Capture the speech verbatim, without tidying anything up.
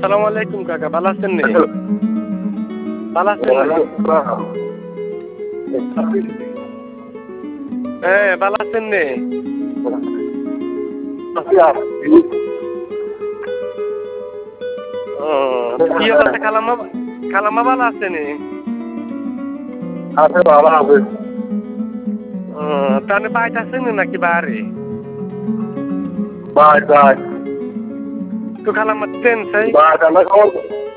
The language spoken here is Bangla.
আসসালামু আলাইকুম কাকা, ভালো আছেন নি? ভালো আছেন নি? হ্যাঁ, ভালো আছেন নি? ও কি অবস্থা খালাম্মা? খালাম্মা ভালো আছে নি? আছে ভালো আছে। ও তাহলে বাইতে আছেন নাকি বাড়ি? বাই বাই তো খালাম্মা ট্রেন চাই? বাই